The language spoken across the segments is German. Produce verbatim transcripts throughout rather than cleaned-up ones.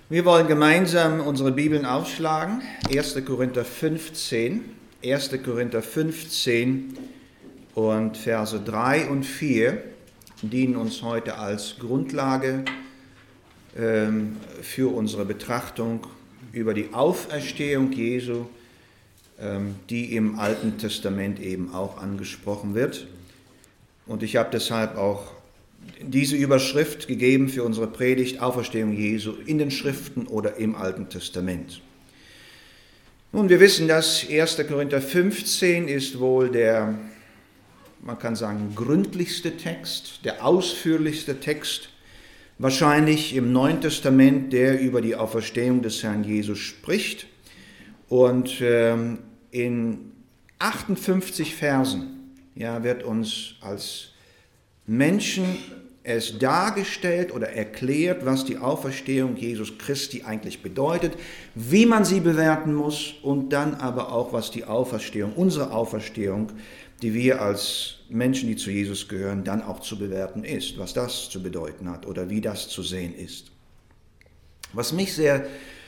Wir wollen gemeinsam unsere Bibeln aufschlagen. erster Korinther fünfzehn. erster Korinther fünfzehn und Verse drei und vier dienen uns heute als Grundlage ähm, für unsere Betrachtung über die Auferstehung Jesu, ähm, die im Alten Testament eben auch angesprochen wird. Und ich habe deshalb auch diese Überschrift gegeben für unsere Predigt, Auferstehung Jesu in den Schriften oder im Alten Testament. Nun, wir wissen, dass erster Korinther fünfzehn ist wohl der, man kann sagen, gründlichste Text, der ausführlichste Text, wahrscheinlich im Neuen Testament, der über die Auferstehung des Herrn Jesus spricht. Und ähm, in achtundfünfzig Versen ja, wird uns als Menschen es dargestellt oder erklärt, was die Auferstehung Jesus Christi eigentlich bedeutet, wie man sie bewerten muss und dann aber auch, was die Auferstehung, unsere Auferstehung, die wir als Menschen, die zu Jesus gehören, dann auch zu bewerten ist, was das zu bedeuten hat oder wie das zu sehen ist. Was mich sehr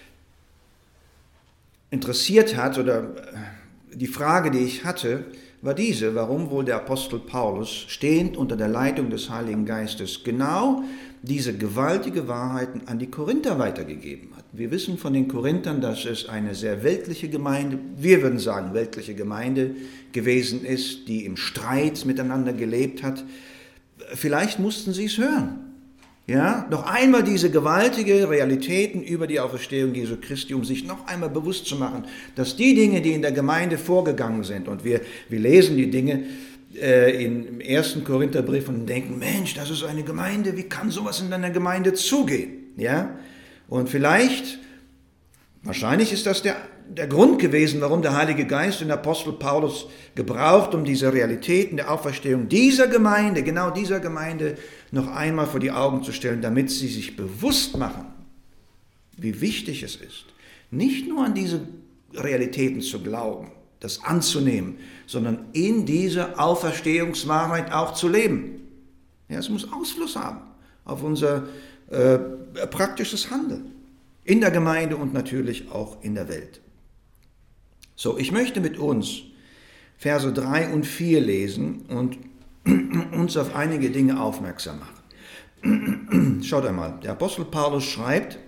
interessiert hat oder die Frage, die ich hatte, war diese, warum wohl der Apostel Paulus, stehend unter der Leitung des Heiligen Geistes, genau diese gewaltige Wahrheiten an die Korinther weitergegeben hat. Wir wissen von den Korinthern, dass es eine sehr weltliche Gemeinde, wir würden sagen weltliche Gemeinde gewesen ist, die im Streit miteinander gelebt hat. Vielleicht mussten sie es hören. Ja, noch einmal diese gewaltige Realitäten über die Auferstehung Jesu Christi, um sich noch einmal bewusst zu machen, dass die Dinge, die in der Gemeinde vorgegangen sind, und wir, wir lesen die Dinge äh, im ersten Korintherbrief und denken, Mensch, das ist eine Gemeinde, wie kann sowas in einer Gemeinde zugehen? Ja, und vielleicht, wahrscheinlich ist das der, der Grund gewesen, warum der Heilige Geist den Apostel Paulus gebraucht, um diese Realitäten der Auferstehung dieser Gemeinde, genau dieser Gemeinde, noch einmal vor die Augen zu stellen, damit sie sich bewusst machen, wie wichtig es ist, nicht nur an diese Realitäten zu glauben, das anzunehmen, sondern in dieser Auferstehungswahrheit auch zu leben. Ja, es muss Ausfluss haben auf unser äh, praktisches Handeln in der Gemeinde und natürlich auch in der Welt. So, ich möchte mit uns Verse drei und vier lesen und uns auf einige Dinge aufmerksam machen. Schaut einmal, der Apostel Paulus schreibt,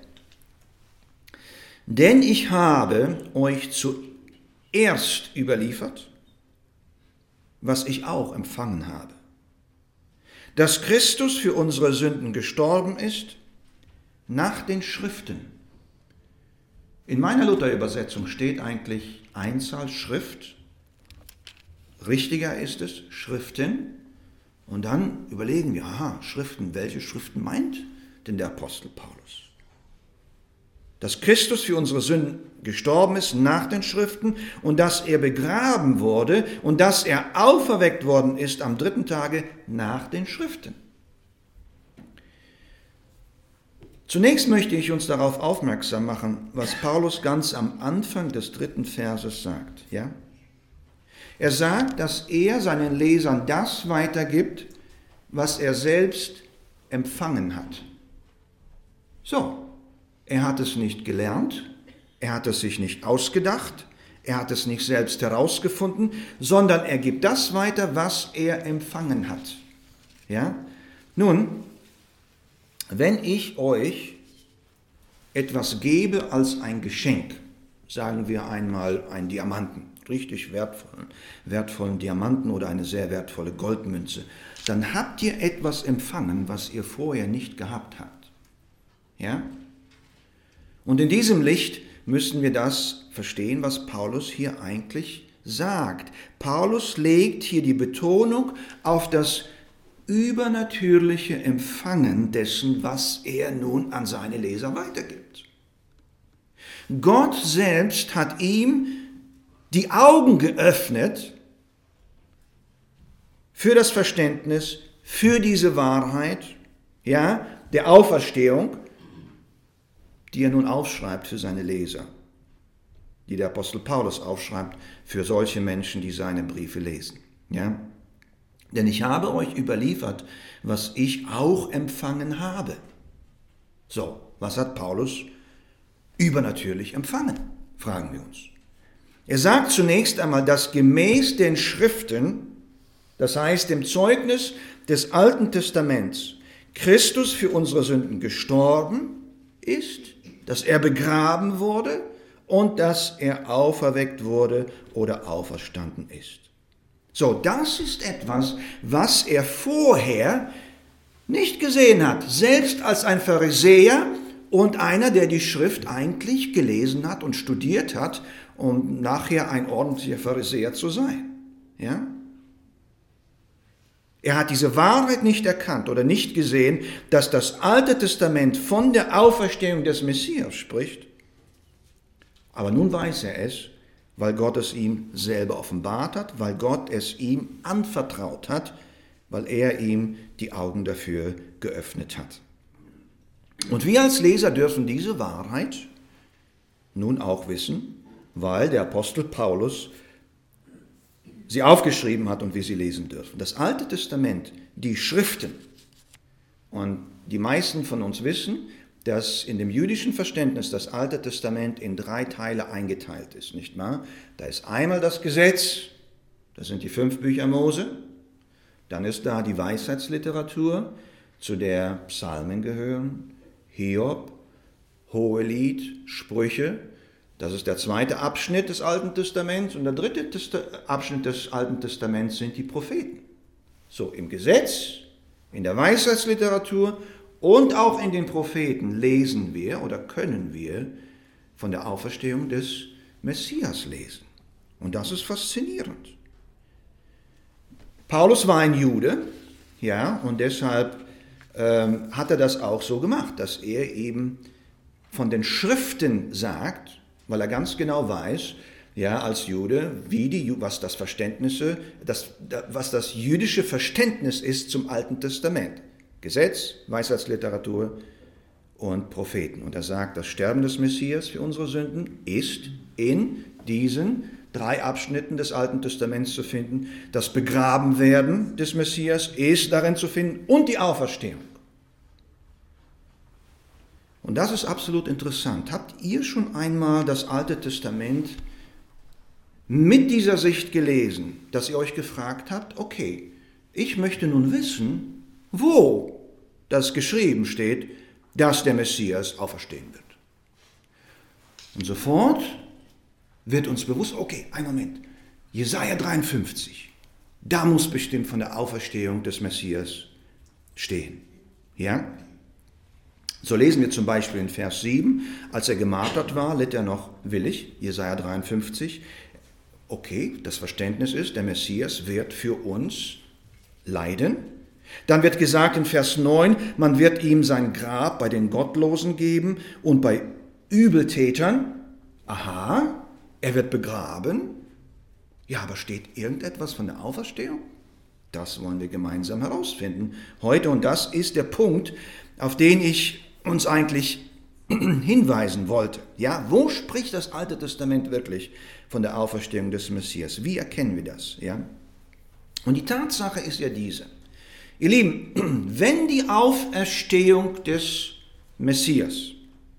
denn ich habe euch zuerst überliefert, was ich auch empfangen habe, dass Christus für unsere Sünden gestorben ist, nach den Schriften. In meiner Luther-Übersetzung steht eigentlich Einzahl Schrift. Richtiger ist es, Schriften. Und dann überlegen wir, aha, Schriften, welche Schriften meint denn der Apostel Paulus? Dass Christus für unsere Sünden gestorben ist nach den Schriften und dass er begraben wurde und dass er auferweckt worden ist am dritten Tage nach den Schriften. Zunächst möchte ich uns darauf aufmerksam machen, was Paulus ganz am Anfang des dritten Verses sagt. Ja? Er sagt, dass er seinen Lesern das weitergibt, was er selbst empfangen hat. So, er hat es nicht gelernt, er hat es sich nicht ausgedacht, er hat es nicht selbst herausgefunden, sondern er gibt das weiter, was er empfangen hat. Ja? Nun, wenn ich euch etwas gebe als ein Geschenk, sagen wir einmal einen Diamanten, richtig wertvollen, wertvollen Diamanten oder eine sehr wertvolle Goldmünze, dann habt ihr etwas empfangen, was ihr vorher nicht gehabt habt. Ja? Und in diesem Licht müssen wir das verstehen, was Paulus hier eigentlich sagt. Paulus legt hier die Betonung auf das übernatürliche Empfangen dessen, was er nun an seine Leser weitergibt. Gott selbst hat ihm die Augen geöffnet für das Verständnis, für diese Wahrheit, ja, der Auferstehung, die er nun aufschreibt für seine Leser, die der Apostel Paulus aufschreibt für solche Menschen, die seine Briefe lesen. Ja? Denn ich habe euch überliefert, was ich auch empfangen habe. So, was hat Paulus übernatürlich empfangen, fragen wir uns. Er sagt zunächst einmal, dass gemäß den Schriften, das heißt dem Zeugnis des Alten Testaments, Christus für unsere Sünden gestorben ist, dass er begraben wurde und dass er auferweckt wurde oder auferstanden ist. So, das ist etwas, was er vorher nicht gesehen hat, selbst als ein Pharisäer und einer, der die Schrift eigentlich gelesen hat und studiert hat, um nachher ein ordentlicher Pharisäer zu sein. Ja? Er hat diese Wahrheit nicht erkannt oder nicht gesehen, dass das Alte Testament von der Auferstehung des Messias spricht. Aber nun weiß er es, weil Gott es ihm selber offenbart hat, weil Gott es ihm anvertraut hat, weil er ihm die Augen dafür geöffnet hat. Und wir als Leser dürfen diese Wahrheit nun auch wissen, weil der Apostel Paulus sie aufgeschrieben hat und wir sie lesen dürfen. Das Alte Testament, die Schriften, und die meisten von uns wissen, dass in dem jüdischen Verständnis das Alte Testament in drei Teile eingeteilt ist, nicht wahr? Da ist einmal das Gesetz, das sind die fünf Bücher Mose, dann ist da die Weisheitsliteratur, zu der Psalmen gehören, Hiob, Hohelied, Sprüche. Das ist der zweite Abschnitt des Alten Testaments und der dritte Abschnitt des Alten Testaments sind die Propheten. So, im Gesetz, in der Weisheitsliteratur und auch in den Propheten lesen wir oder können wir von der Auferstehung des Messias lesen. Und das ist faszinierend. Paulus war ein Jude, ja, und deshalb ähm, hat er das auch so gemacht, dass er eben von den Schriften sagt, weil er ganz genau weiß, ja, als Jude, wie die, was das Verständnis, das, was das jüdische Verständnis ist zum Alten Testament. Gesetz, Weisheitsliteratur und Propheten. Und er sagt, das Sterben des Messias für unsere Sünden ist in diesen drei Abschnitten des Alten Testaments zu finden. Das Begrabenwerden des Messias ist darin zu finden und die Auferstehung. Und das ist absolut interessant. Habt ihr schon einmal das Alte Testament mit dieser Sicht gelesen, dass ihr euch gefragt habt, okay, ich möchte nun wissen, wo das geschrieben steht, dass der Messias auferstehen wird. Und sofort wird uns bewusst, okay, einen Moment, Jesaja dreiundfünfzig, da muss bestimmt von der Auferstehung des Messias stehen. Ja? So lesen wir zum Beispiel in Vers sieben, als er gemartert war, litt er noch willig, Jesaja dreiundfünfzig. Okay, das Verständnis ist, der Messias wird für uns leiden. Dann wird gesagt in Vers neun, man wird ihm sein Grab bei den Gottlosen geben und bei Übeltätern. Aha, er wird begraben. Ja, aber steht irgendetwas von der Auferstehung? Das wollen wir gemeinsam herausfinden heute. Und das ist der Punkt, auf den ich uns eigentlich hinweisen wollte. Ja, wo spricht das Alte Testament wirklich von der Auferstehung des Messias? Wie erkennen wir das? Ja? Und die Tatsache ist ja diese. Ihr Lieben, wenn die Auferstehung des Messias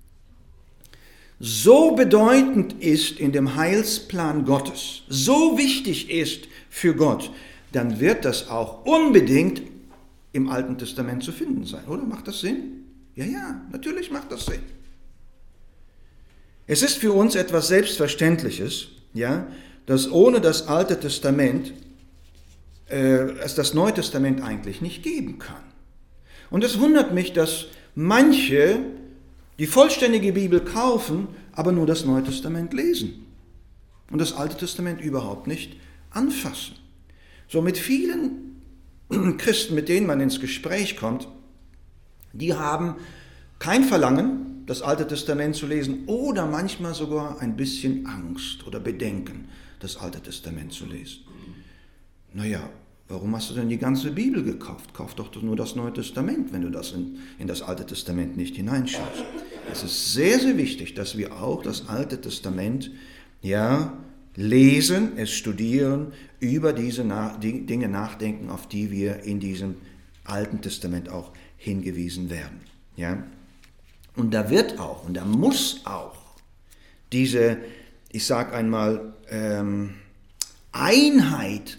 so bedeutend ist in dem Heilsplan Gottes, so wichtig ist für Gott, dann wird das auch unbedingt im Alten Testament zu finden sein, oder? Macht das Sinn? Ja, ja, natürlich macht das Sinn. Es ist für uns etwas Selbstverständliches, ja, dass ohne das Alte Testament äh, es das Neue Testament eigentlich nicht geben kann. Und es wundert mich, dass manche die vollständige Bibel kaufen, aber nur das Neue Testament lesen und das Alte Testament überhaupt nicht anfassen. So mit vielen Christen, mit denen man ins Gespräch kommt, die haben kein Verlangen, das Alte Testament zu lesen oder manchmal sogar ein bisschen Angst oder Bedenken, das Alte Testament zu lesen. Naja, warum hast du denn die ganze Bibel gekauft? Kauf doch nur das Neue Testament, wenn du das in, in das Alte Testament nicht hineinschaust. Es ist sehr, sehr wichtig, dass wir auch das Alte Testament ja, lesen, es studieren, über diese nach, die Dinge nachdenken, auf die wir in diesem Alten Testament auch hingewiesen werden. Ja? Und da wird auch, und da muss auch diese, ich sage einmal, ähm, Einheit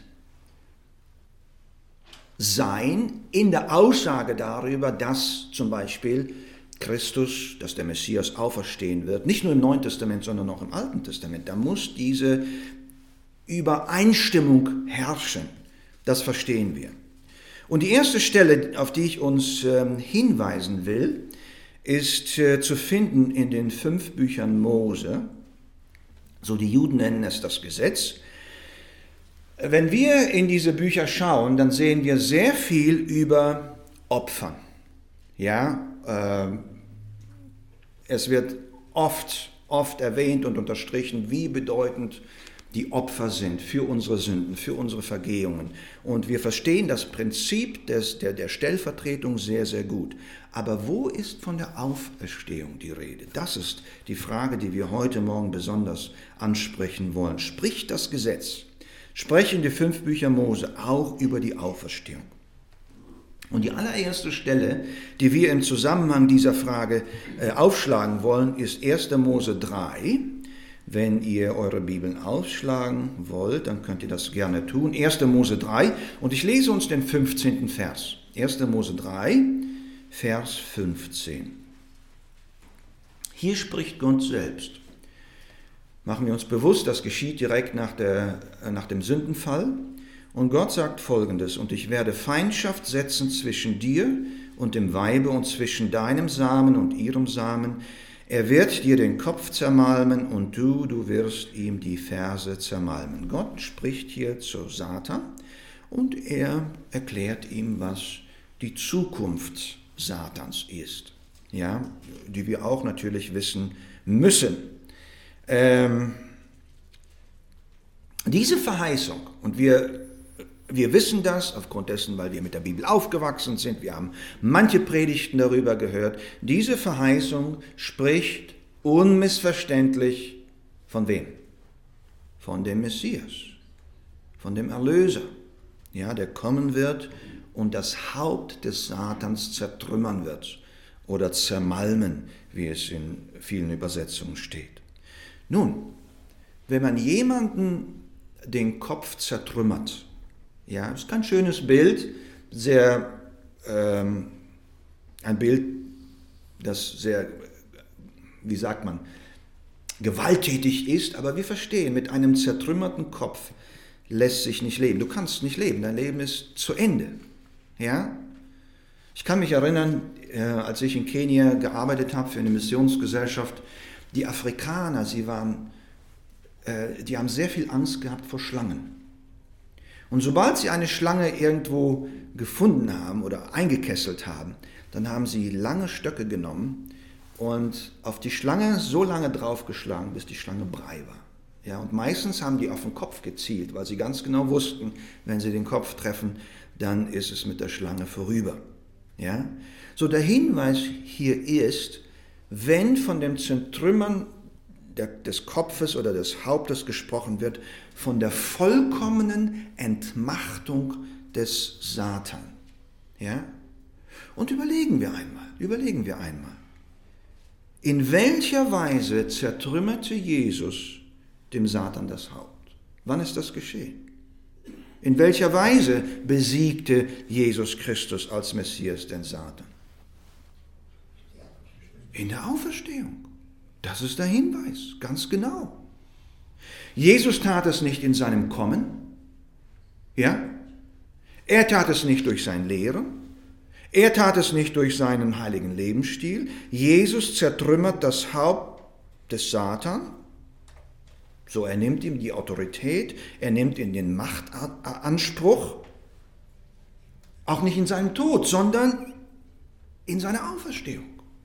sein in der Aussage darüber, dass zum Beispiel Christus, dass der Messias auferstehen wird, nicht nur im Neuen Testament, sondern auch im Alten Testament. Da muss diese Übereinstimmung herrschen. Das verstehen wir. Und die erste Stelle, auf die ich uns ähm, hinweisen will, ist äh, zu finden in den fünf Büchern Mose. So die Juden nennen es das Gesetz. Wenn wir in diese Bücher schauen, dann sehen wir sehr viel über Opfer. Ja, äh, es wird oft, oft erwähnt und unterstrichen, wie bedeutend die Opfer sind für unsere Sünden, für unsere Vergehungen. Und wir verstehen das Prinzip des, der, der Stellvertretung sehr, sehr gut. Aber wo ist von der Auferstehung die Rede? Das ist die Frage, die wir heute Morgen besonders ansprechen wollen. Spricht das Gesetz, sprechen die fünf Bücher Mose auch über die Auferstehung? Und die allererste Stelle, die wir im Zusammenhang dieser Frage äh, aufschlagen wollen, ist erster Mose drei. Wenn ihr eure Bibeln aufschlagen wollt, dann könnt ihr das gerne tun. erster Mose drei, und ich lese uns den fünfzehnten Vers. erster Mose drei, Vers fünfzehn. Hier spricht Gott selbst. Machen wir uns bewusst, das geschieht direkt nach, der, nach dem Sündenfall. Und Gott sagt Folgendes: Und ich werde Feindschaft setzen zwischen dir und dem Weibe und zwischen deinem Samen und ihrem Samen. Er wird dir den Kopf zermalmen und du, du wirst ihm die Ferse zermalmen. Gott spricht hier zu Satan und er erklärt ihm, was die Zukunft Satans ist, ja, die wir auch natürlich wissen müssen. Ähm, diese Verheißung, und wir Wir wissen das aufgrund dessen, weil wir mit der Bibel aufgewachsen sind. Wir haben manche Predigten darüber gehört. Diese Verheißung spricht unmissverständlich von wem? Von dem Messias, von dem Erlöser, ja, der kommen wird und das Haupt des Satans zertrümmern wird oder zermalmen, wie es in vielen Übersetzungen steht. Nun, wenn man jemanden den Kopf zertrümmert, ja, ist kein schönes Bild, sehr, ähm, ein Bild, das sehr, wie sagt man, gewalttätig ist, aber wir verstehen, mit einem zertrümmerten Kopf lässt sich nicht leben. Du kannst nicht leben, dein Leben ist zu Ende. Ja? Ich kann mich erinnern, äh, als ich in Kenia gearbeitet habe für eine Missionsgesellschaft, die Afrikaner, sie waren, äh, die haben sehr viel Angst gehabt vor Schlangen. Und sobald sie eine Schlange irgendwo gefunden haben oder eingekesselt haben, dann haben sie lange Stöcke genommen und auf die Schlange so lange draufgeschlagen, bis die Schlange Brei war. Ja, und meistens haben die auf den Kopf gezielt, weil sie ganz genau wussten, wenn sie den Kopf treffen, dann ist es mit der Schlange vorüber. Ja? So, der Hinweis hier ist, wenn von dem Zertrümmern des Kopfes oder des Hauptes gesprochen wird, von der vollkommenen Entmachtung des Satan. Ja? Und überlegen wir einmal, überlegen wir einmal, in welcher Weise zertrümmerte Jesus dem Satan das Haupt? Wann ist das geschehen? In welcher Weise besiegte Jesus Christus als Messias den Satan? In der Auferstehung. Das ist der Hinweis, ganz genau. Jesus tat es nicht in seinem Kommen, ja? Er tat es nicht durch sein Lehren, er tat es nicht durch seinen heiligen Lebensstil. Jesus zertrümmert das Haupt des Satan, so er nimmt ihm die Autorität, er nimmt ihm den Machtanspruch, auch nicht in seinem Tod, sondern in seiner Auferstehung.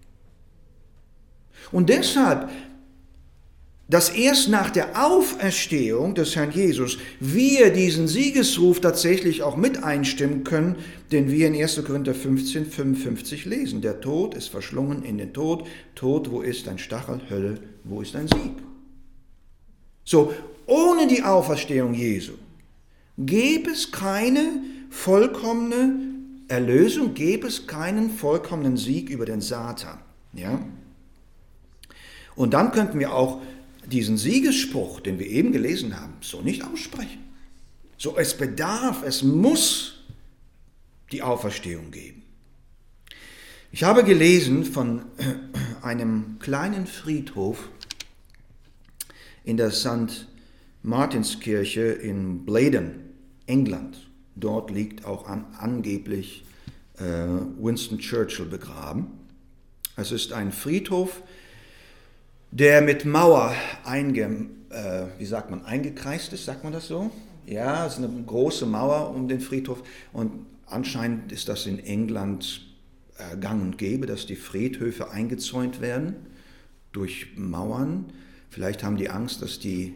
Und deshalb, dass erst nach der Auferstehung des Herrn Jesus wir diesen Siegesruf tatsächlich auch mit einstimmen können, den wir in erster Korinther fünfzehn, fünfundfünfzig lesen. Der Tod ist verschlungen in den Tod. Tod, wo ist dein Stachel? Hölle, wo ist dein Sieg? So, ohne die Auferstehung Jesu gäbe es keine vollkommene Erlösung, gäbe es keinen vollkommenen Sieg über den Satan. Ja? Und dann könnten wir auch diesen Siegesspruch, den wir eben gelesen haben, so nicht aussprechen. So, es bedarf, es muss die Auferstehung geben. Ich habe gelesen von einem kleinen Friedhof in der Sankt Martinskirche in Blaydon, England. Dort liegt auch an, angeblich äh, Winston Churchill begraben. Es ist ein Friedhof, der mit Mauer einge, äh, wie sagt man, eingekreist ist, sagt man das so? Ja, es ist eine große Mauer um den Friedhof und anscheinend ist das in England äh, gang und gäbe, dass die Friedhöfe eingezäunt werden durch Mauern. Vielleicht haben die Angst, dass die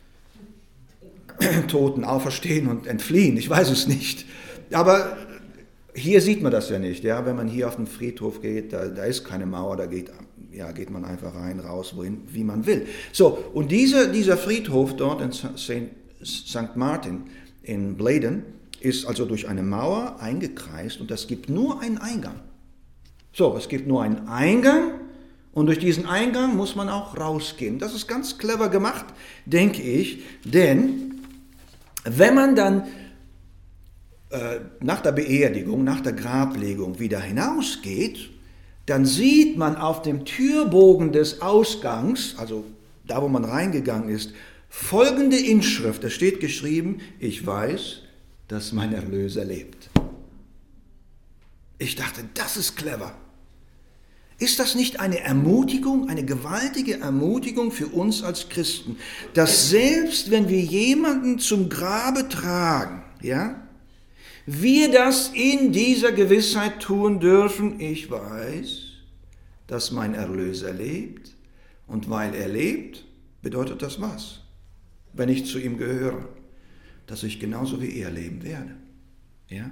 Toten auferstehen und entfliehen, ich weiß es nicht. Aber hier sieht man das ja nicht. Ja? Wenn man hier auf den Friedhof geht, da, da ist keine Mauer, da geht, ja, geht man einfach rein, raus, wohin, wie man will. So, und diese, dieser Friedhof dort in Sankt Martin in Blaydon ist also durch eine Mauer eingekreist und es gibt nur einen Eingang. So, es gibt nur einen Eingang und durch diesen Eingang muss man auch rausgehen. Das ist ganz clever gemacht, denke ich, denn wenn man dann äh, nach der Beerdigung, nach der Grablegung wieder hinausgeht, dann sieht man auf dem Türbogen des Ausgangs, also da, wo man reingegangen ist, folgende Inschrift. Da steht geschrieben: Ich weiß, dass mein Erlöser lebt. Ich dachte, das ist clever. Ist das nicht eine Ermutigung, eine gewaltige Ermutigung für uns als Christen, dass selbst wenn wir jemanden zum Grabe tragen, ja, wir das in dieser Gewissheit tun dürfen: Ich weiß, dass mein Erlöser lebt, und weil er lebt, bedeutet das was? Wenn ich zu ihm gehöre, dass ich genauso wie er leben werde. Ja?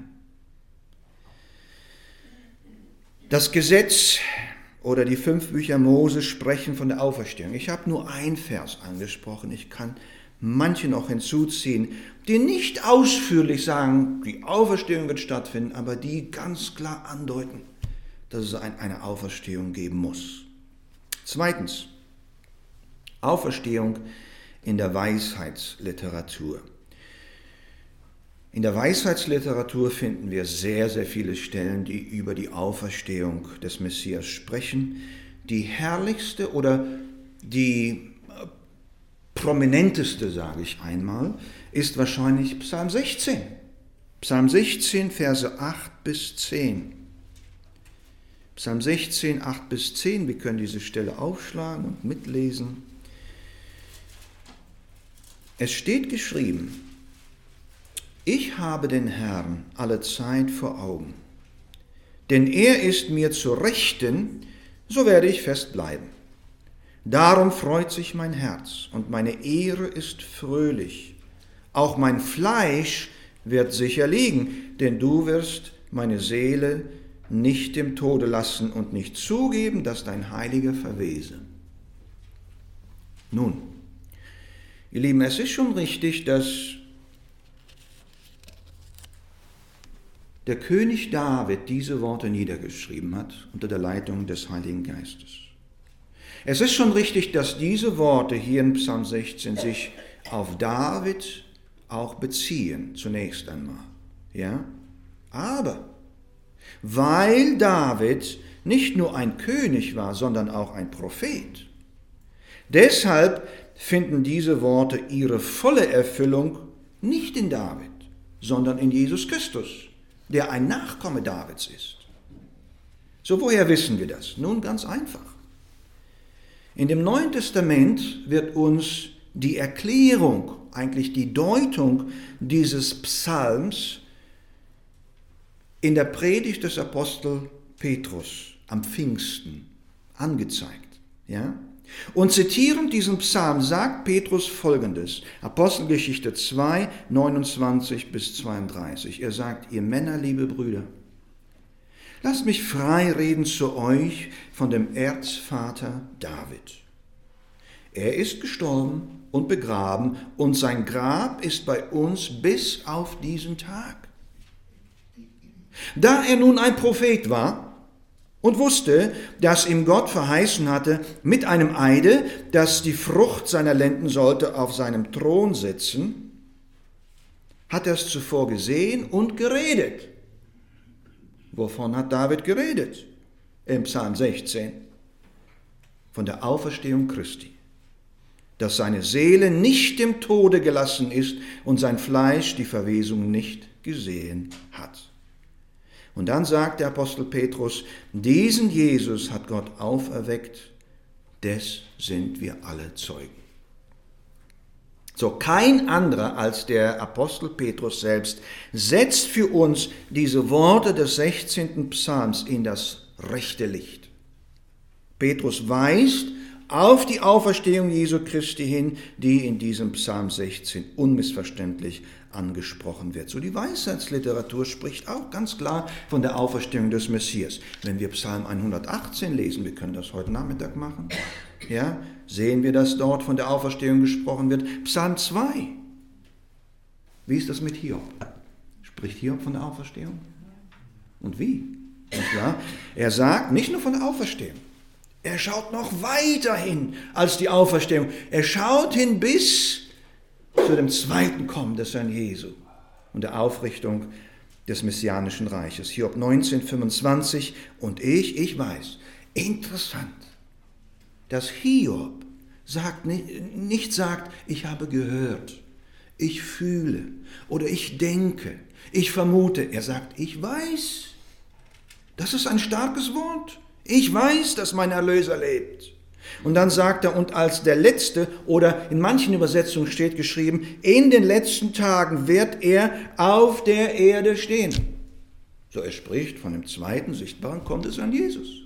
Das Gesetz oder die fünf Bücher Mose sprechen von der Auferstehung. Ich habe nur einen Vers angesprochen. Ich kann manche noch hinzuziehen, die nicht ausführlich sagen, die Auferstehung wird stattfinden, aber die ganz klar andeuten, dass es eine Auferstehung geben muss. Zweitens, Auferstehung in der Weisheitsliteratur. In der Weisheitsliteratur finden wir sehr, sehr viele Stellen, die über die Auferstehung des Messias sprechen. Die herrlichste oder die prominenteste, sage ich einmal, ist wahrscheinlich Psalm sechzehn. Psalm sechzehn, Verse acht bis zehn. Psalm sechzehn, acht bis zehn, wir können diese Stelle aufschlagen und mitlesen. Es steht geschrieben: Ich habe den Herrn alle Zeit vor Augen, denn er ist mir zur Rechten, so werde ich fest bleiben. Darum freut sich mein Herz und meine Ehre ist fröhlich. Auch mein Fleisch wird sicher liegen, denn du wirst meine Seele nicht dem Tode lassen und nicht zugeben, dass dein Heiliger verwese. Nun, ihr Lieben, es ist schon richtig, dass der König David diese Worte niedergeschrieben hat unter der Leitung des Heiligen Geistes. Es ist schon richtig, dass diese Worte hier in Psalm sechzehn sich auf David auch beziehen, zunächst einmal. Ja? Aber weil David nicht nur ein König war, sondern auch ein Prophet, deshalb finden diese Worte ihre volle Erfüllung nicht in David, sondern in Jesus Christus, der ein Nachkomme Davids ist. So, woher wissen wir das? Nun, ganz einfach. In dem Neuen Testament wird uns die Erklärung, eigentlich die Deutung dieses Psalms in der Predigt des Apostel Petrus am Pfingsten angezeigt. Ja? Und zitierend diesen Psalm sagt Petrus Folgendes, Apostelgeschichte zwei, neunundzwanzig bis zweiunddreißig. Er sagt: Ihr Männer, liebe Brüder, lasst mich frei reden zu euch von dem Erzvater David. Er ist gestorben und begraben und sein Grab ist bei uns bis auf diesen Tag. Da er nun ein Prophet war und wusste, dass ihm Gott verheißen hatte, mit einem Eide, dass die Frucht seiner Lenden sollte auf seinem Thron sitzen, hat er es zuvor gesehen und geredet. Wovon hat David geredet? Im Psalm sechzehn. Von der Auferstehung Christi. Dass seine Seele nicht dem Tode gelassen ist und sein Fleisch die Verwesung nicht gesehen hat. Und dann sagt der Apostel Petrus, diesen Jesus hat Gott auferweckt, des sind wir alle Zeugen. So, kein anderer als der Apostel Petrus selbst setzt für uns diese Worte des sechzehnten Psalms in das rechte Licht. Petrus weist auf die Auferstehung Jesu Christi hin, die in diesem Psalm sechzehn unmissverständlich angesprochen wird. So, die Weisheitsliteratur spricht auch ganz klar von der Auferstehung des Messias. Wenn wir Psalm hundertachtzehn lesen, wir können das heute Nachmittag machen, ja, sehen wir, dass dort von der Auferstehung gesprochen wird. Psalm zwei. Wie ist das mit Hiob? Spricht Hiob von der Auferstehung? Und wie? Ja, er sagt nicht nur von der Auferstehung. Er schaut noch weiter hin als die Auferstehung. Er schaut hin bis zu dem zweiten Kommen des Herrn Jesu und der Aufrichtung des Messianischen Reiches. Hiob neunzehn, fünfundzwanzig. Und ich, ich weiß, interessant, dass Hiob sagt, nicht sagt, ich habe gehört, ich fühle oder ich denke, ich vermute. Er sagt, ich weiß. Das ist ein starkes Wort. Ich weiß, dass mein Erlöser lebt. Und dann sagt er, und als der Letzte, oder in manchen Übersetzungen steht geschrieben, in den letzten Tagen wird er auf der Erde stehen. So, er spricht von dem zweiten sichtbaren Kommen des Herrn Jesus.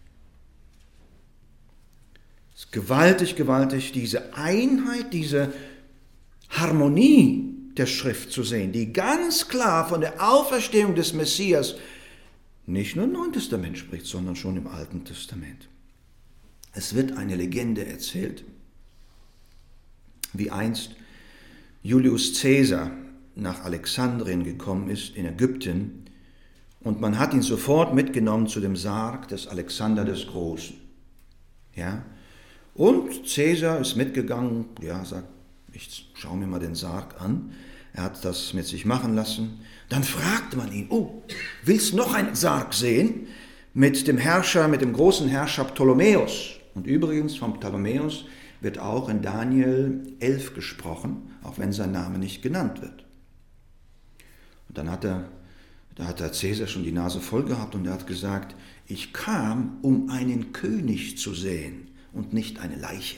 Es ist gewaltig, gewaltig, diese Einheit, diese Harmonie der Schrift zu sehen, die ganz klar von der Auferstehung des Messias nicht nur im Neuen Testament spricht, sondern schon im Alten Testament. Es wird eine Legende erzählt, wie einst Julius Caesar nach Alexandrien gekommen ist, in Ägypten, und man hat ihn sofort mitgenommen zu dem Sarg des Alexander des Großen. Ja? Und Caesar ist mitgegangen, ja, sagt, ich schaue mir mal den Sarg an. Er hat das mit sich machen lassen. Dann fragte man ihn, oh, willst du noch einen Sarg sehen? Mit dem Herrscher, mit dem großen Herrscher Ptolemäus. Und übrigens vom Ptolemäus wird auch in Daniel elf gesprochen, auch wenn sein Name nicht genannt wird. Und dann hat er, da hat der Caesar schon die Nase voll gehabt und er hat gesagt, ich kam, um einen König zu sehen und nicht eine Leiche.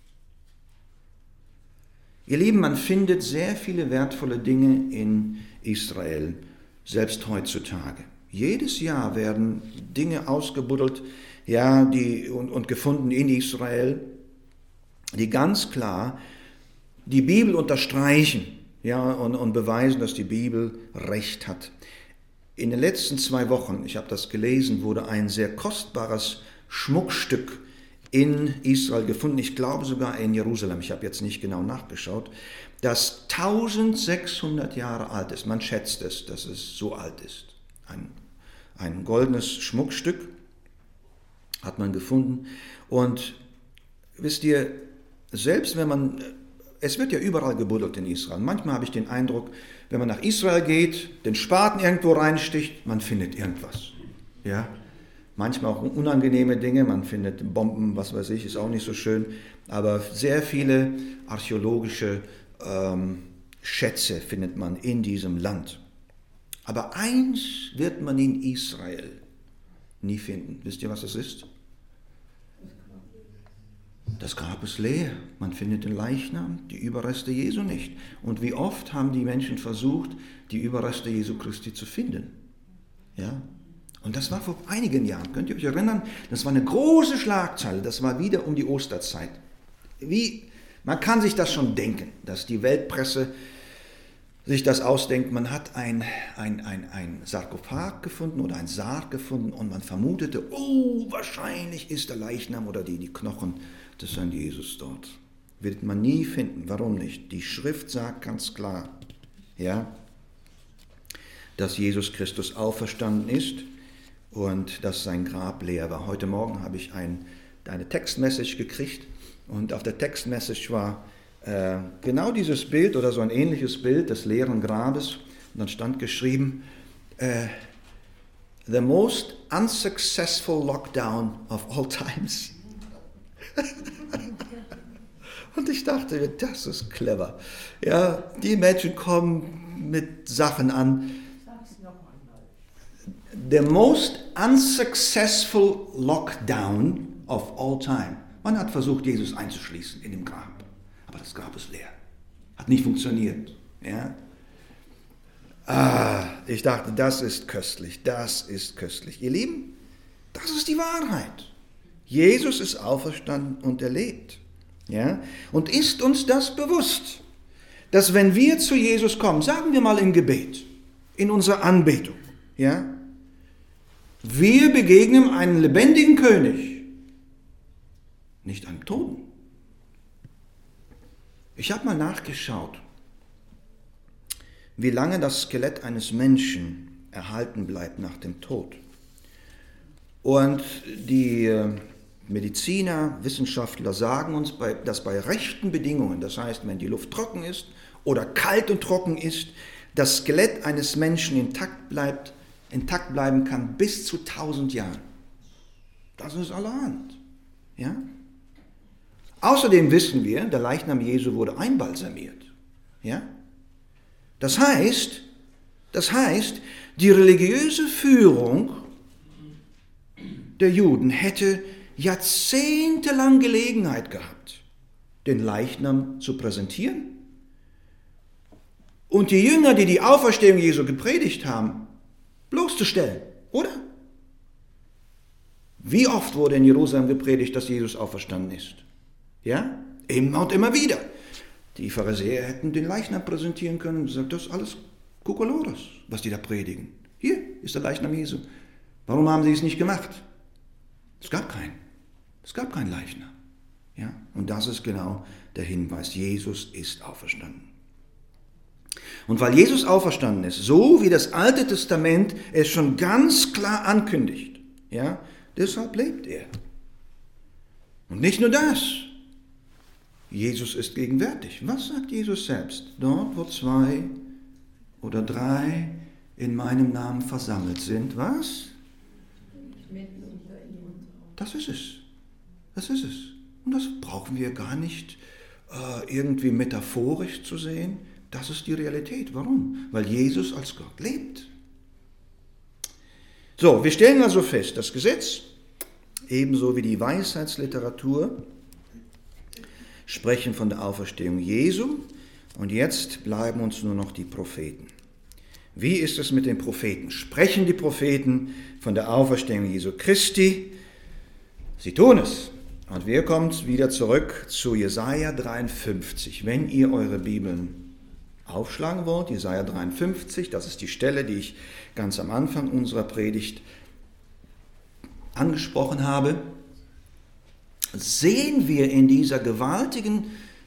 Ihr Lieben, man findet sehr viele wertvolle Dinge in Israel, selbst heutzutage. Jedes Jahr werden Dinge ausgebuddelt, ja, die, und, und gefunden in Israel, die ganz klar die Bibel unterstreichen, ja, und, und beweisen, dass die Bibel Recht hat. In den letzten zwei Wochen, ich habe das gelesen, wurde ein sehr kostbares Schmuckstück in Israel gefunden, ich glaube sogar in Jerusalem, ich habe jetzt nicht genau nachgeschaut, das eintausendsechshundert Jahre alt ist. Man schätzt es, dass es so alt ist. Ein, ein goldenes Schmuckstück hat man gefunden. Und wisst ihr, selbst wenn man, es wird ja überall gebuddelt in Israel. Manchmal habe ich den Eindruck, wenn man nach Israel geht, den Spaten irgendwo reinsticht, man findet irgendwas. Ja? Manchmal auch unangenehme Dinge, man findet Bomben, was weiß ich, ist auch nicht so schön, aber sehr viele archäologische ähm, Schätze findet man in diesem Land. Aber eins wird man in Israel nie finden. Wisst ihr, was das ist? Das Grab ist leer, man findet den Leichnam, die Überreste Jesu nicht. Und wie oft haben die Menschen versucht, die Überreste Jesu Christi zu finden? Ja? Und das war vor einigen Jahren, könnt ihr euch erinnern? Das war eine große Schlagzeile, das war wieder um die Osterzeit. Wie, man kann sich das schon denken, dass die Weltpresse sich das ausdenkt. Man hat ein, ein, ein, ein Sarkophag gefunden oder ein Sarg gefunden und man vermutete, oh, wahrscheinlich ist der Leichnam oder die, die Knochen des Herrn Jesus dort. Wird man nie finden. Warum nicht? Die Schrift sagt ganz klar, ja, dass Jesus Christus auferstanden ist. und dass sein Grab leer war. Heute Morgen habe ich ein, eine Textmessage gekriegt und auf der Textmessage war äh, genau dieses Bild oder so ein ähnliches Bild des leeren Grabes. Und dann stand geschrieben, äh, the most unsuccessful lockdown of all times. Und ich dachte, das ist clever. Ja, die Menschen kommen mit Sachen an. The most unsuccessful lockdown of all time. Man hat versucht, Jesus einzuschließen in dem Grab. Aber das Grab ist leer. Hat nicht funktioniert. Ja? Ah, ich dachte, das ist köstlich. Das ist köstlich. Ihr Lieben, das ist die Wahrheit. Jesus ist auferstanden und er lebt. Ja? Und ist uns das bewusst, dass wenn wir zu Jesus kommen, sagen wir mal im Gebet, in unserer Anbetung, ja, wir begegnen einem lebendigen König, nicht einem Toten. Ich habe mal nachgeschaut, wie lange das Skelett eines Menschen erhalten bleibt nach dem Tod. Und die Mediziner, Wissenschaftler sagen uns, dass bei rechten Bedingungen, das heißt, wenn die Luft trocken ist oder kalt und trocken ist, das Skelett eines Menschen intakt bleibt, intakt bleiben kann bis zu tausend Jahren. Das ist allerhand. Ja? Außerdem wissen wir, der Leichnam Jesu wurde einbalsamiert. Ja? Das heißt, das heißt, die religiöse Führung der Juden hätte jahrzehntelang Gelegenheit gehabt, den Leichnam zu präsentieren. Und die Jünger, die die Auferstehung Jesu gepredigt haben, bloßzustellen, oder? Wie oft wurde in Jerusalem gepredigt, dass Jesus auferstanden ist? Ja? Immer und immer wieder. Die Pharisäer hätten den Leichnam präsentieren können und gesagt, das ist alles Kokolores, was die da predigen. Hier ist der Leichnam Jesu. Warum haben sie es nicht gemacht? Es gab keinen. Es gab keinen Leichnam. Ja? Und das ist genau der Hinweis. Jesus ist auferstanden. Und weil Jesus auferstanden ist, so wie das Alte Testament es schon ganz klar ankündigt, ja, deshalb lebt er. Und nicht nur das. Jesus ist gegenwärtig. Was sagt Jesus selbst? Dort, wo zwei oder drei in meinem Namen versammelt sind, was? Das ist es. Das ist es. Und das brauchen wir gar nicht äh, irgendwie metaphorisch zu sehen. Das ist die Realität. Warum? Weil Jesus als Gott lebt. So, wir stellen also fest, das Gesetz, ebenso wie die Weisheitsliteratur, sprechen von der Auferstehung Jesu. Und jetzt bleiben uns nur noch die Propheten. Wie ist es mit den Propheten? Sprechen die Propheten von der Auferstehung Jesu Christi? Sie tun es. Und wir kommen wieder zurück zu Jesaja dreiundfünfzig. Wenn ihr eure Bibeln aufschlagen wollt, Jesaja dreiundfünfzig, das ist die Stelle, die ich ganz am Anfang unserer Predigt angesprochen habe, sehen wir in dieser gewaltigen,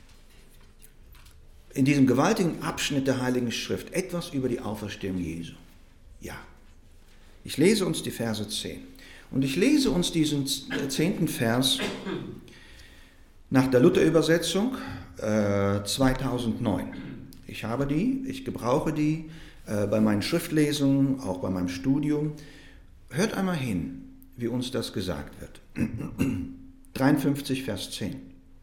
in diesem gewaltigen Abschnitt der Heiligen Schrift etwas über die Auferstehung Jesu. Ja. Ich lese uns die Verse zehn. Und ich lese uns diesen zehnten Vers nach der Luther-Übersetzung äh, zweitausendneun. Ich habe die, ich gebrauche die äh, bei meinen Schriftlesungen, auch bei meinem Studium. Hört einmal hin, wie uns das gesagt wird. dreiundfünfzig, Vers zehn.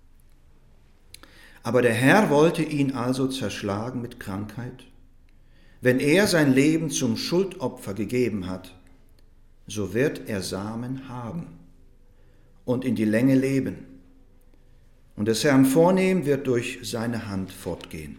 Aber der Herr wollte ihn also zerschlagen mit Krankheit. Wenn er sein Leben zum Schuldopfer gegeben hat, so wird er Samen haben und in die Länge leben. Und des Herrn Vornehmen wird durch seine Hand fortgehen.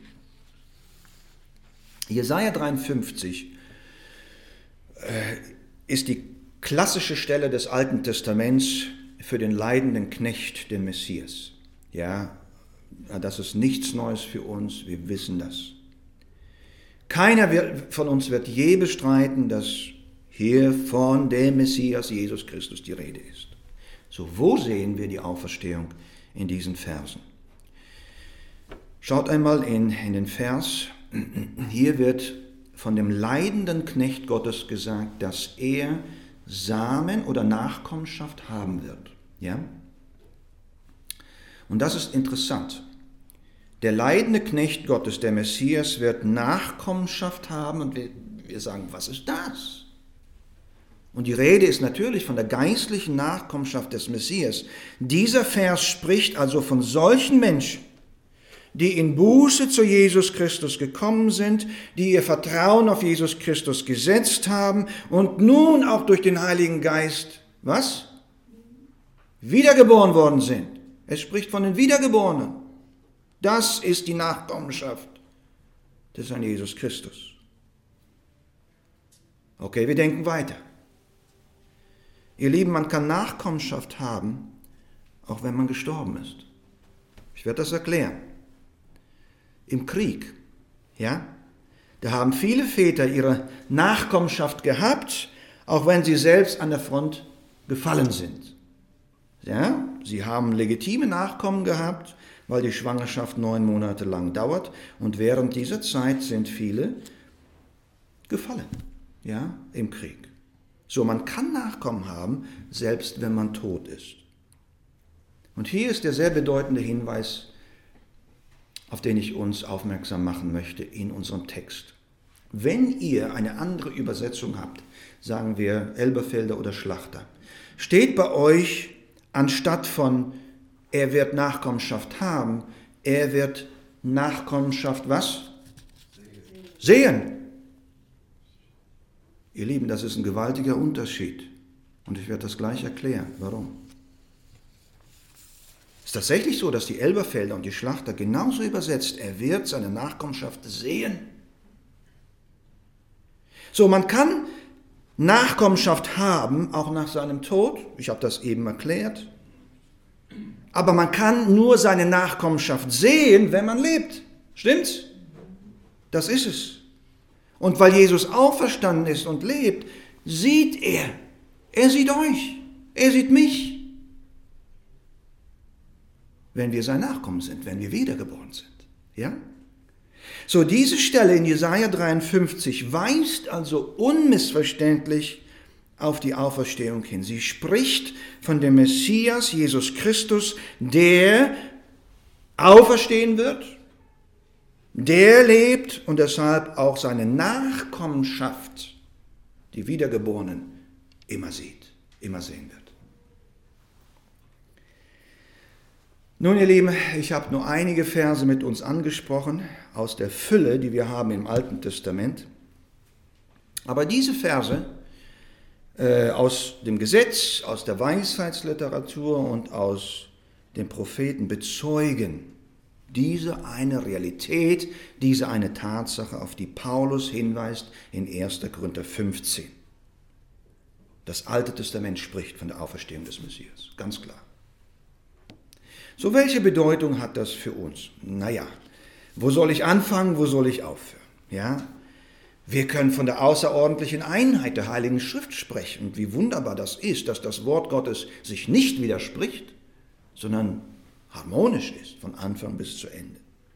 Jesaja dreiundfünfzig äh, ist die klassische Stelle des Alten Testaments für den leidenden Knecht, den Messias. Ja, das ist nichts Neues für uns, wir wissen das. Keiner wird, von uns wird je bestreiten, dass hier von dem Messias Jesus Christus die Rede ist. So, wo sehen wir die Auferstehung in diesen Versen? Schaut einmal in, in den Vers. Hier wird von dem leidenden Knecht Gottes gesagt, dass er Samen oder Nachkommenschaft haben wird. Ja? Und das ist interessant. Der leidende Knecht Gottes, der Messias, wird Nachkommenschaft haben und wir, wir sagen, was ist das? Und die Rede ist natürlich von der geistlichen Nachkommenschaft des Messias. Dieser Vers spricht also von solchen Menschen, die in Buße zu Jesus Christus gekommen sind, die ihr Vertrauen auf Jesus Christus gesetzt haben und nun auch durch den Heiligen Geist, was? Wiedergeboren worden sind. Es spricht von den Wiedergeborenen. Das ist die Nachkommenschaft des Herrn Jesus Christus. Okay, wir denken weiter. Ihr Lieben, man kann Nachkommenschaft haben, auch wenn man gestorben ist. Ich werde das erklären. Im Krieg, ja, da haben viele Väter ihre Nachkommenschaft gehabt, auch wenn sie selbst an der Front gefallen sind. Ja, sie haben legitime Nachkommen gehabt, weil die Schwangerschaft neun Monate lang dauert und während dieser Zeit sind viele gefallen, ja, im Krieg. So, man kann Nachkommen haben, selbst wenn man tot ist. Und hier ist der sehr bedeutende Hinweis, auf den ich uns aufmerksam machen möchte in unserem Text. Wenn ihr eine andere Übersetzung habt, sagen wir Elberfelder oder Schlachter, steht bei euch anstatt von er wird Nachkommenschaft haben, er wird Nachkommenschaft was? Sehen. Ihr Lieben, das ist ein gewaltiger Unterschied. Und ich werde das gleich erklären. Warum? Es ist tatsächlich so, dass die Elberfelder und die Schlachter genauso übersetzt, er wird seine Nachkommenschaft sehen. So, man kann Nachkommenschaft haben, auch nach seinem Tod. Ich habe das eben erklärt. Aber man kann nur seine Nachkommenschaft sehen, wenn man lebt. Stimmt's? Das ist es. Und weil Jesus auferstanden ist und lebt, sieht er. Er sieht euch. Er sieht mich. Wenn wir sein Nachkommen sind, wenn wir wiedergeboren sind. Ja? So, diese Stelle in Jesaja dreiundfünfzig weist also unmissverständlich auf die Auferstehung hin. Sie spricht von dem Messias, Jesus Christus, der auferstehen wird, der lebt und deshalb auch seine Nachkommenschaft, die Wiedergeborenen, immer sieht, immer sehen wird. Nun, ihr Lieben, ich habe nur einige Verse mit uns angesprochen, aus der Fülle, die wir haben im Alten Testament. Aber diese Verse äh, aus dem Gesetz, aus der Weisheitsliteratur und aus den Propheten bezeugen diese eine Realität, diese eine Tatsache, auf die Paulus hinweist in erster Korinther fünfzehn. Das Alte Testament spricht von der Auferstehung des Messias, ganz klar. So, welche Bedeutung hat das für uns? Naja, wo soll ich anfangen, wo soll ich aufhören? Ja, wir können von der außerordentlichen Einheit der Heiligen Schrift sprechen und wie wunderbar das ist, dass das Wort Gottes sich nicht widerspricht, sondern harmonisch ist, von Anfang bis zu Ende.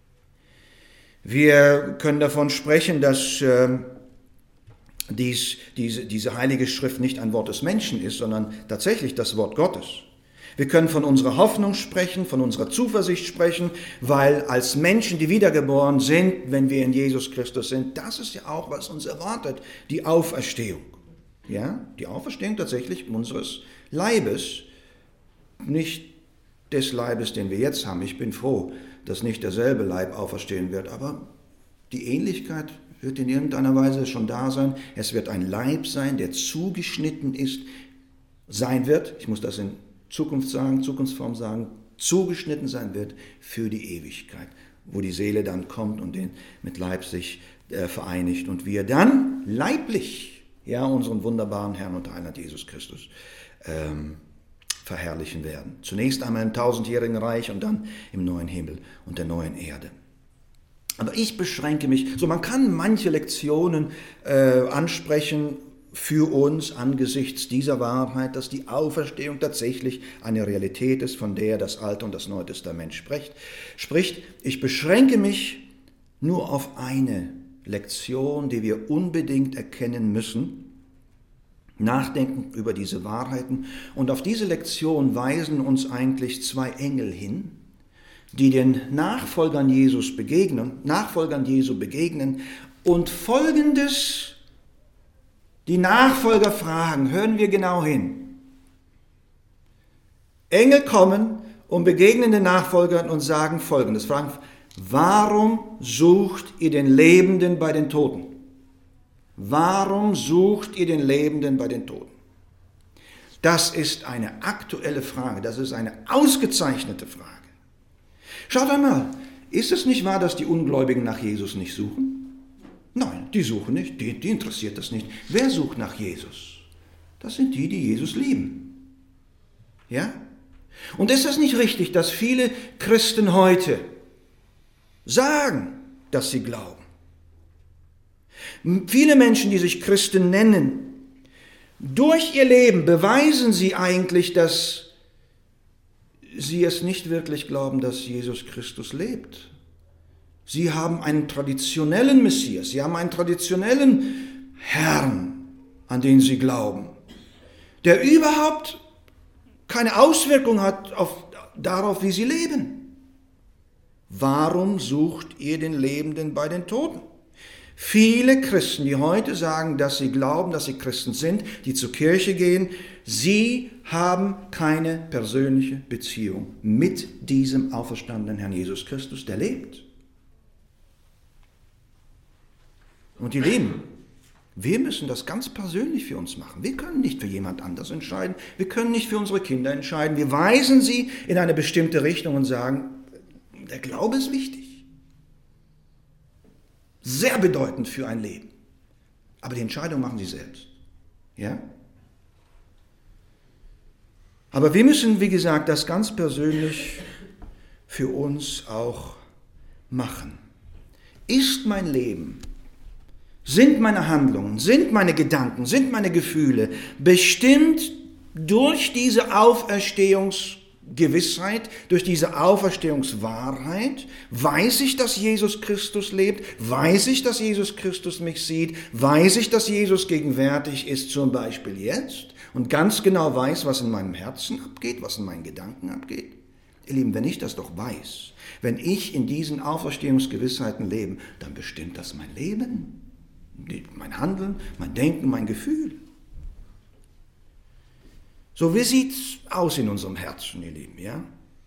Wir können davon sprechen, dass äh, dies, diese, diese Heilige Schrift nicht ein Wort des Menschen ist, sondern tatsächlich das Wort Gottes. Wir können von unserer Hoffnung sprechen, von unserer Zuversicht sprechen, weil als Menschen, die wiedergeboren sind, wenn wir in Jesus Christus sind, das ist ja auch, was uns erwartet, die Auferstehung. Ja, die Auferstehung tatsächlich unseres Leibes, nicht des Leibes, den wir jetzt haben. Ich bin froh, dass nicht derselbe Leib auferstehen wird, aber die Ähnlichkeit wird in irgendeiner Weise schon da sein. Es wird ein Leib sein, der zugeschnitten ist, sein wird, ich muss das in Zukunft sagen, Zukunftsform sagen, zugeschnitten sein wird für die Ewigkeit, wo die Seele dann kommt und den mit Leib sich äh, vereinigt und wir dann leiblich, ja, unseren wunderbaren Herrn und Heiland Jesus Christus ähm, verherrlichen werden. Zunächst einmal im tausendjährigen Reich und dann im neuen Himmel und der neuen Erde. Aber ich beschränke mich, so man kann manche Lektionen äh, ansprechen, für uns angesichts dieser Wahrheit, dass die Auferstehung tatsächlich eine Realität ist, von der das Alte und das Neue Testament spricht. Spricht, ich beschränke mich nur auf eine Lektion, die wir unbedingt erkennen müssen. nachdenken über diese Wahrheiten. Und auf diese Lektion weisen uns eigentlich zwei Engel hin, die den Nachfolgern Jesus begegnen, Nachfolgern Jesu begegnen und Folgendes die Nachfolger fragen. Hören wir genau hin. Engel kommen und begegnen den Nachfolgern und sagen Folgendes. Fragen, warum sucht ihr den Lebenden bei den Toten? Warum sucht ihr den Lebenden bei den Toten? Das ist eine aktuelle Frage. Das ist eine ausgezeichnete Frage. Schaut einmal, ist es nicht wahr, dass die Ungläubigen nach Jesus nicht suchen? Nein, die suchen nicht, die, die interessiert das nicht. Wer sucht nach Jesus? Das sind die, die Jesus lieben. Ja? Und ist es nicht richtig, dass viele Christen heute sagen, dass sie glauben? Viele Menschen, die sich Christen nennen, durch ihr Leben beweisen sie eigentlich, dass sie es nicht wirklich glauben, dass Jesus Christus lebt. Sie haben einen traditionellen Messias, sie haben einen traditionellen Herrn, an den sie glauben, der überhaupt keine Auswirkung hat auf, darauf, wie sie leben. Warum sucht ihr den Lebenden bei den Toten? Viele Christen, die heute sagen, dass sie glauben, dass sie Christen sind, die zur Kirche gehen, sie haben keine persönliche Beziehung mit diesem auferstandenen Herrn Jesus Christus, der lebt. Und ihr Lieben, wir müssen das ganz persönlich für uns machen. Wir können nicht für jemand anders entscheiden. Wir können nicht für unsere Kinder entscheiden. Wir weisen sie in eine bestimmte Richtung und sagen, der Glaube ist wichtig. Sehr bedeutend für ein Leben. Aber die Entscheidung machen sie selbst. Ja? Aber wir müssen, wie gesagt, das ganz persönlich für uns auch machen. Ist mein Leben, sind meine Handlungen, sind meine Gedanken, sind meine Gefühle bestimmt durch diese Auferstehungsgewissheit, durch diese Auferstehungswahrheit? Weiß ich, dass Jesus Christus lebt? Weiß ich, dass Jesus Christus mich sieht? Weiß ich, dass Jesus gegenwärtig ist, zum Beispiel jetzt? Und ganz genau weiß, was in meinem Herzen abgeht, was in meinen Gedanken abgeht? Ihr Lieben, wenn ich das doch weiß, wenn ich in diesen Auferstehungsgewissheiten lebe, dann bestimmt das mein Leben. Mein Handeln, mein Denken, mein Gefühl. So, wie sieht es aus in unserem Herzen, ihr Lieben, ja?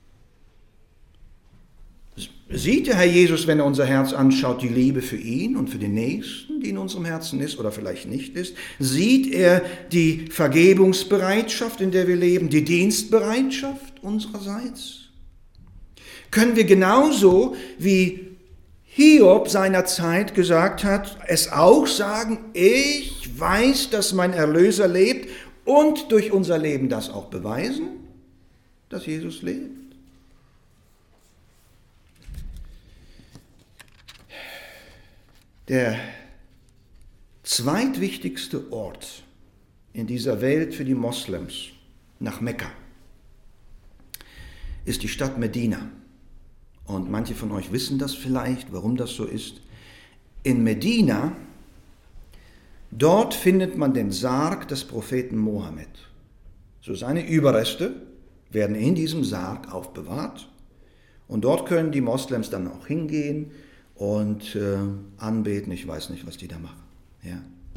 Sieht der Herr Jesus, wenn er unser Herz anschaut, die Liebe für ihn und für den Nächsten, die in unserem Herzen ist oder vielleicht nicht ist? Sieht er die Vergebungsbereitschaft, in der wir leben, die Dienstbereitschaft unsererseits? Können wir genauso wie Hiob seinerzeit gesagt hat, es auch sagen, ich weiß, dass mein Erlöser lebt und durch unser Leben das auch beweisen, dass Jesus lebt? Der zweitwichtigste Ort in dieser Welt für die Moslems nach Mekka ist die Stadt Medina. Und manche von euch wissen das vielleicht, warum das so ist. In Medina, dort findet man den Sarg des Propheten Mohammed. So seine Überreste werden in diesem Sarg aufbewahrt. Und dort können die Moslems dann auch hingehen und äh, anbeten. Ich weiß nicht, was die da machen. Ja.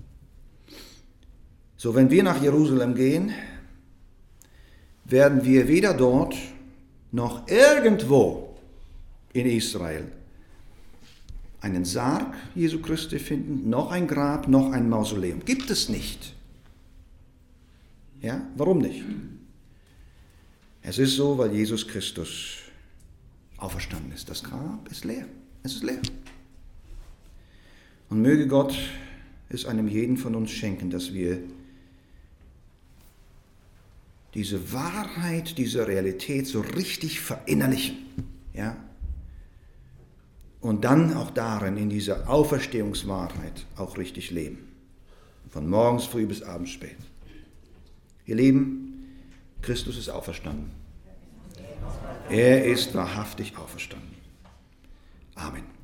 So, wenn wir nach Jerusalem gehen, werden wir weder dort noch irgendwo in Israel einen Sarg Jesu Christi finden, noch ein Grab, noch ein Mausoleum. Gibt es nicht. Ja, warum nicht? Es ist so, weil Jesus Christus auferstanden ist. Das Grab ist leer. Es ist leer. Und möge Gott es einem jeden von uns schenken, dass wir diese Wahrheit, diese Realität so richtig verinnerlichen. Ja? Und dann auch darin, in dieser Auferstehungswahrheit, auch richtig leben. Von morgens früh bis abends spät. Ihr Lieben, Christus ist auferstanden. Er ist wahrhaftig auferstanden. Amen.